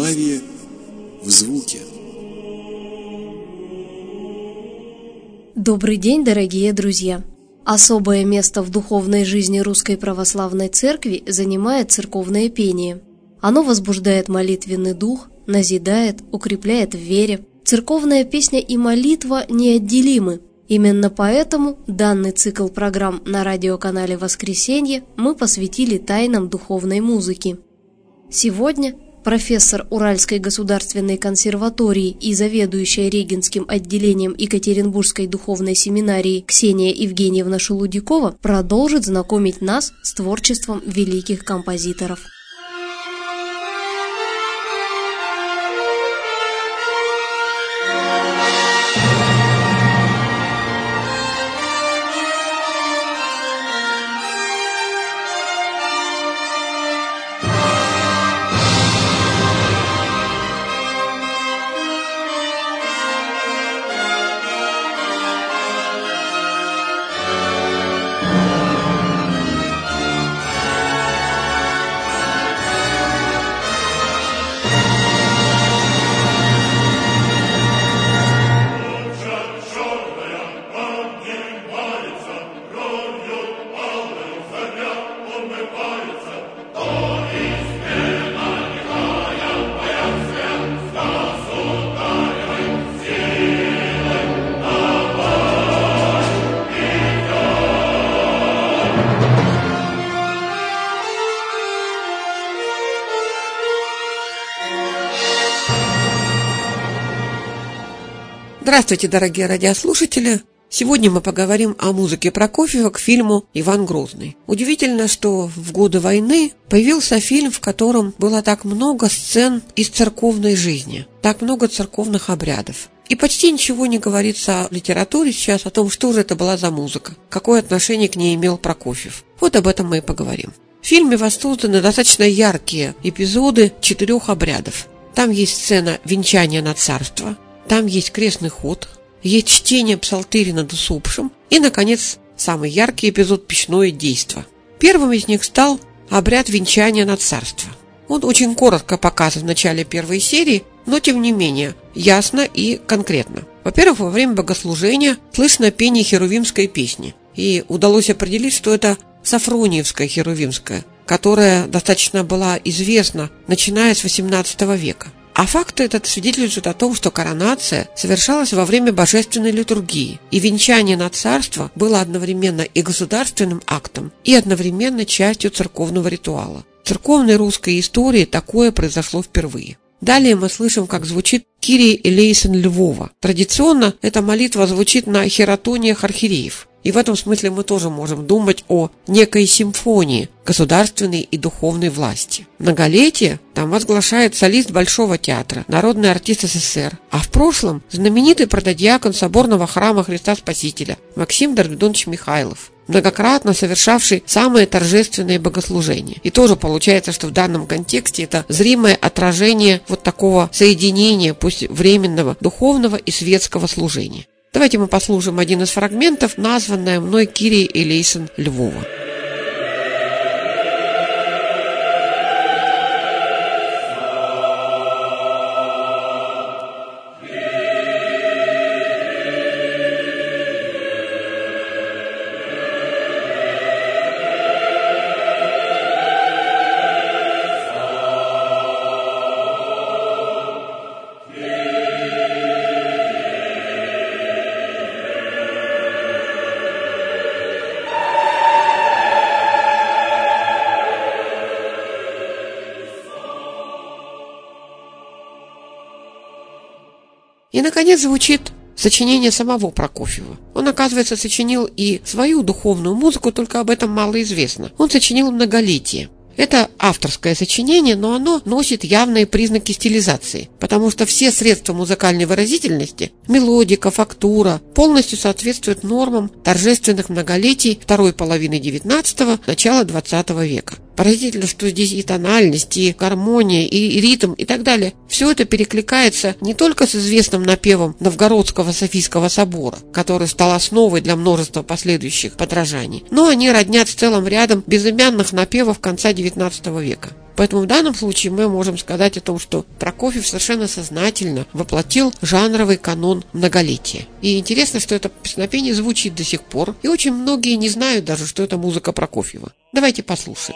Православие в звуке. Добрый день, дорогие друзья! Особое место в духовной жизни Русской Православной Церкви занимает церковное пение. Оно возбуждает молитвенный дух, назидает, укрепляет в вере. Церковная песня и молитва неотделимы. Именно поэтому данный цикл программ на радиоканале «Воскресенье» мы посвятили тайнам духовной музыки. Сегодня профессор Уральской государственной консерватории и заведующая Регенским отделением Екатеринбургской духовной семинарии Ксения Евгеньевна Шелудякова продолжит знакомить нас с творчеством великих композиторов. Здравствуйте, дорогие радиослушатели! Сегодня мы поговорим о музыке Прокофьева к фильму «Иван Грозный». Удивительно, что в годы войны появился фильм, в котором было так много сцен из церковной жизни, так много церковных обрядов. И почти ничего не говорится в литературе сейчас о том, что же это была за музыка, какое отношение к ней имел Прокофьев. Вот об этом мы и поговорим. В фильме воссозданы достаточно яркие эпизоды 4 обрядов. Там есть сцена венчания на царство, там есть крестный ход, есть чтение псалтыри над усопшим и, наконец, самый яркий эпизод – пищное действо. Первым из них стал обряд венчания на царство. Он очень коротко показан в начале первой серии, но, тем не менее, ясно и конкретно. Во-первых, во время богослужения слышно пение херувимской песни, и удалось определить, что это Сафрониевская херувимская, которая достаточно была известна, начиная с XVIII века. А факт этот свидетельствует о том, что коронация совершалась во время божественной литургии, и венчание на царство было одновременно и государственным актом, и одновременно частью церковного ритуала. В церковной русской истории такое произошло впервые. Далее мы слышим, как звучит Кирий элейсон Львова. Традиционно эта молитва звучит на херотониях архиереев. И в этом смысле мы тоже можем думать о некой симфонии государственной и духовной власти. Многолетие там возглашает солист Большого театра, народный артист СССР, а в прошлом знаменитый протодиакон соборного храма Христа Спасителя Максим Дарвидонович Михайлов, многократно совершавший самые торжественные богослужения. И тоже получается, что в данном контексте это зримое отражение вот такого соединения, пусть временного, духовного и светского служения. Давайте мы послушаем один из фрагментов, названное мной Кирий элейсон Львова. И, наконец, звучит сочинение самого Прокофьева. Он, оказывается, сочинил и свою духовную музыку, только об этом мало известно. Он сочинил «Многолетие». Это авторское сочинение, но оно носит явные признаки стилизации, потому что все средства музыкальной выразительности – мелодика, фактура – полностью соответствуют нормам торжественных многолетий второй половины XIX – начала XX века. Поразительно, что здесь и тональность, и гармония, и ритм, и так далее. Все это перекликается не только с известным напевом Новгородского Софийского собора, который стал основой для множества последующих подражаний, но они роднят с целым рядом безымянных напевов конца XIX века. Поэтому в данном случае мы можем сказать о том, что Прокофьев совершенно сознательно воплотил жанровый канон многолетия. И интересно, что это песнопение звучит до сих пор, и очень многие не знают даже, что это музыка Прокофьева. Давайте послушаем.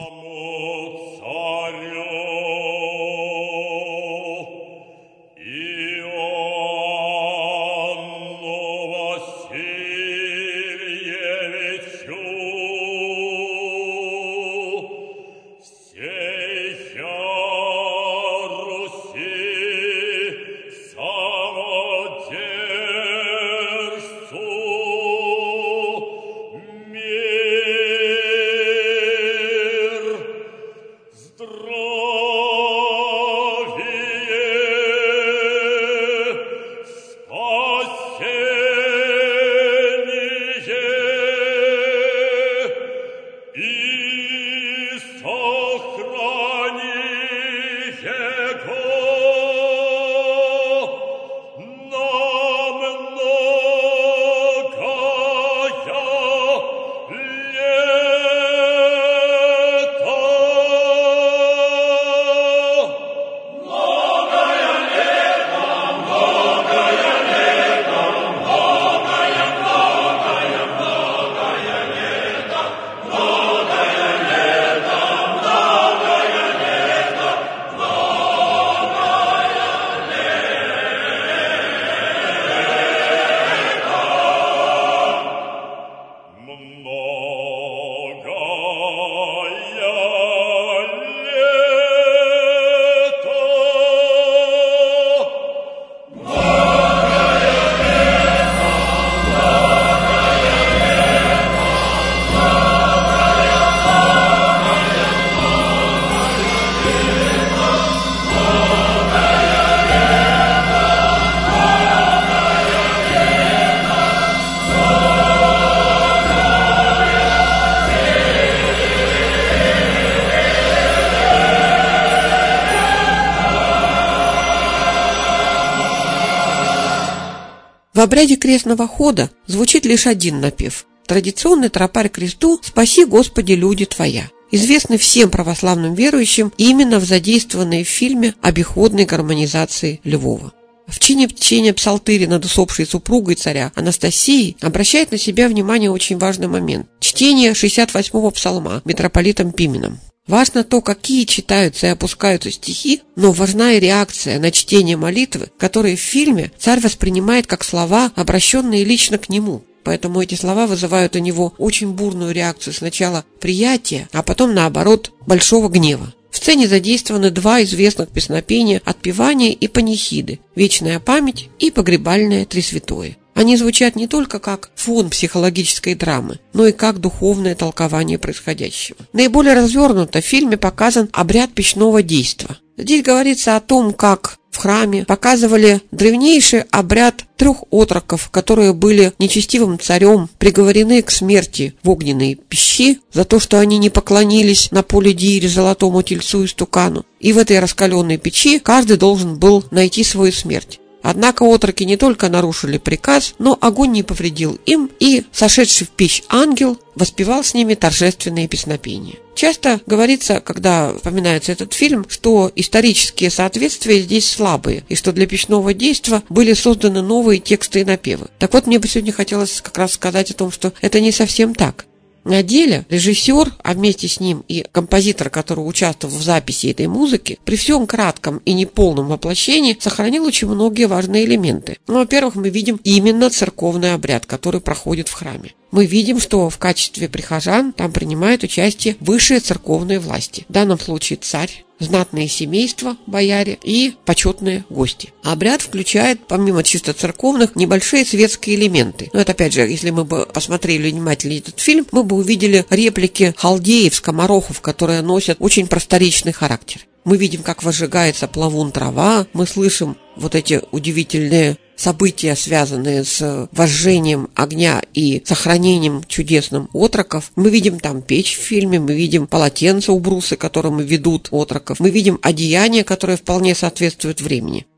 В обряде крестного хода звучит лишь один напев. Традиционный тропарь к кресту «Спаси, Господи, люди Твоя», известный всем православным верующим именно в задействованной в фильме обиходной гармонизации Львова. В чине чтения псалтыри над усопшей супругой царя Анастасией обращает на себя внимание очень важный момент – чтение 68-го псалма митрополитом Пименом. Важно то, какие читаются и опускаются стихи, но важна и реакция на чтение молитвы, которые в фильме царь воспринимает как слова, обращенные лично к нему. Поэтому эти слова вызывают у него очень бурную реакцию сначала приятия, а потом, наоборот, большого гнева. В сцене задействованы два известных песнопения «Отпевание» и «Панихиды» «Вечная память» и «Погребальное Тресвятое». Они звучат не только как фон психологической драмы, но и как духовное толкование происходящего. Наиболее развернуто в фильме показан обряд печного действа. Здесь говорится о том, как в храме показывали древнейший обряд 3 отроков, которые были нечестивым царем приговорены к смерти в огненной пещи за то, что они не поклонились на поле Дире золотому тельцу и стукану. И в этой раскаленной печи каждый должен был найти свою смерть. Однако отроки не только нарушили приказ, но огонь не повредил им, и сошедший в печь ангел воспевал с ними торжественные песнопения. Часто говорится, когда вспоминается этот фильм, что исторические соответствия здесь слабые, и что для печного действа были созданы новые тексты и напевы. Так вот, мне бы сегодня хотелось как раз сказать о том, что это не совсем так. На деле режиссер, а вместе с ним и композитор, который участвовал в записи этой музыки, при всем кратком и неполном воплощении сохранил очень многие важные элементы. Во-первых, мы видим именно церковный обряд, который проходит в храме. Мы видим, что в качестве прихожан там принимают участие высшие церковные власти. В данном случае царь, знатные семейства, бояре и почетные гости. Обряд включает, помимо чисто церковных, небольшие светские элементы. Но это, опять же, если мы бы посмотрели внимательнее этот фильм, мы бы увидели реплики халдеев, скоморохов, которые носят очень просторечный характер. Мы видим, как возжигается плавун трава, мы слышим вот эти удивительные события, связанные с возжжением огня и сохранением чудесным отроков. Мы видим там печь в фильме, мы видим полотенца у брусы, которыми ведут отроков, мы видим одеяния, которые вполне соответствуют времени.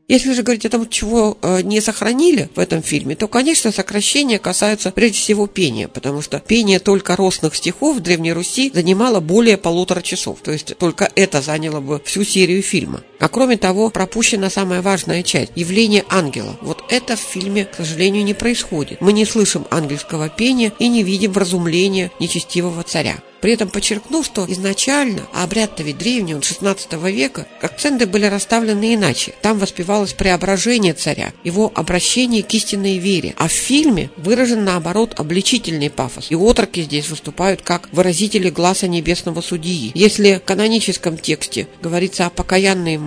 Если же говорить о том, чего не сохранили в этом фильме, то, конечно, сокращения касаются прежде всего пения, потому что пение только росных стихов в Древней Руси занимало более 1,5 часов, то есть только это заняло бы всю серию фильма. А кроме того, пропущена самая важная часть – явление ангела. Вот это в фильме, к сожалению, не происходит. Мы не слышим ангельского пения и не видим вразумления нечестивого царя. При этом подчеркну, что изначально, а обряд-то ведь древний, он 16 века, акценты были расставлены иначе. Там воспевалось преображение царя, его обращение к истинной вере. А в фильме выражен, наоборот, обличительный пафос. И отроки здесь выступают как выразители гласа небесного судьи. Если в каноническом тексте говорится о покаянном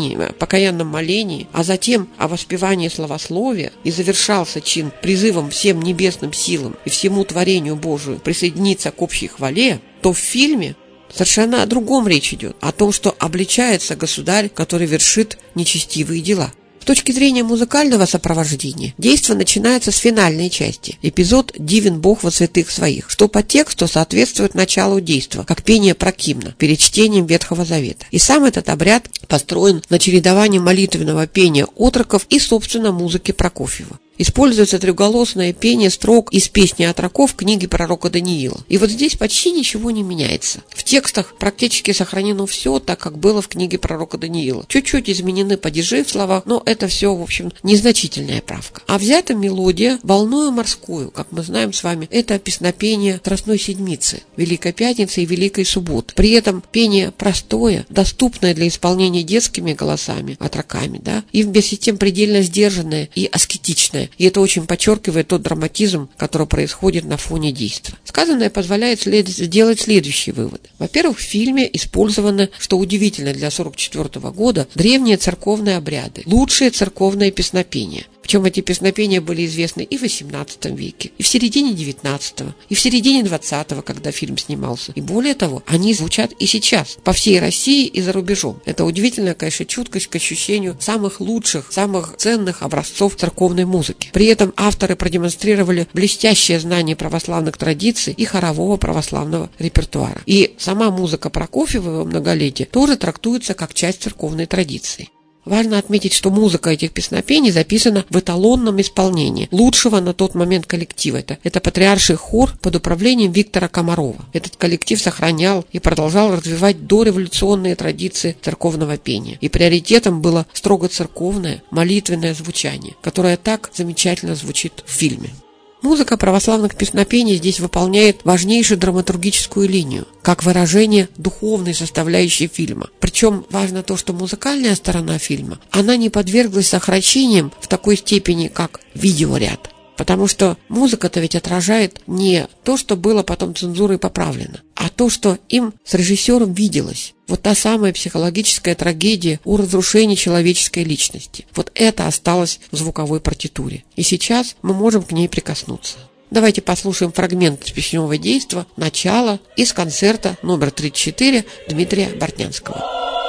молении, а затем о воспевании славословия, и завершался чин призывом всем небесным силам и всему творению Божию присоединиться к общей хвале, то в фильме совершенно о другом речь идет, о том, что обличается государь, который вершит нечестивые дела. С точки зрения музыкального сопровождения, действо начинается с финальной части. Эпизод «Дивен Бог во святых своих», что по тексту соответствует началу действа, как пение прокимна перед чтением Ветхого Завета. И сам этот обряд построен на чередовании молитвенного пения отроков и, собственно, музыки Прокофьева. Используется треуголосное пение строк из песни отроков книги пророка Даниила. И вот здесь почти ничего не меняется. В текстах практически сохранено все так, как было в книге пророка Даниила. Чуть-чуть изменены падежи в словах, но это все, в общем, незначительная правка. А взята мелодия «Волною морскую», как мы знаем с вами, это песнопение Страстной Седмицы, Великой Пятницы и Великой Субботы. При этом пение простое, доступное для исполнения детскими голосами, отроками, да, и вместе с тем предельно сдержанное и аскетичное. И это очень подчеркивает тот драматизм, который происходит на фоне действия. Сказанное позволяет сделать следующий вывод. Во-первых, в фильме использованы, что удивительно для 1944 года, древние церковные обряды, лучшие церковные песнопения. Причем эти песнопения были известны и в XVIII веке, и в середине XIX, и в середине XX, когда фильм снимался. И более того, они звучат и сейчас, по всей России и за рубежом. Это удивительная, конечно, чуткость к ощущению самых лучших, самых ценных образцов церковной музыки. При этом авторы продемонстрировали блестящее знание православных традиций и хорового православного репертуара. И сама музыка Прокофьева в его многолетие тоже трактуется как часть церковной традиции. Важно отметить, что музыка этих песнопений записана в эталонном исполнении лучшего на тот момент коллектива. Это патриарший хор под управлением Виктора Комарова. Этот коллектив сохранял и продолжал развивать дореволюционные традиции церковного пения. И приоритетом было строго церковное, молитвенное звучание, которое так замечательно звучит в фильме. Музыка православных песнопений здесь выполняет важнейшую драматургическую линию, как выражение духовной составляющей фильма. Причем важно то, что музыкальная сторона фильма, она не подверглась сокращениям в такой степени, как видеоряд. Потому что музыка-то ведь отражает не то, что было потом цензурой поправлено, а то, что им с режиссером виделось. Вот та самая психологическая трагедия о разрушении человеческой личности. Вот это осталось в звуковой партитуре. И сейчас мы можем к ней прикоснуться. Давайте послушаем фрагмент из песневого действа «Начало» из концерта номер 34 Дмитрия Бортнянского.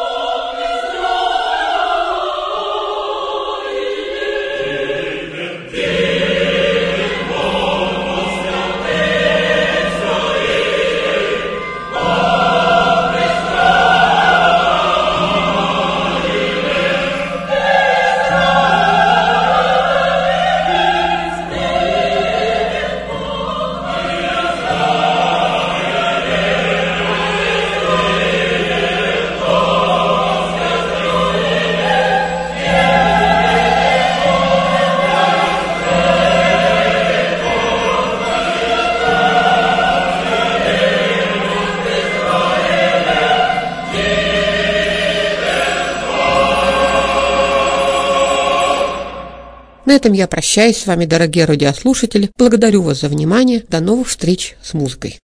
На этом я прощаюсь с вами, дорогие радиослушатели. Благодарю вас за внимание. До новых встреч с музыкой.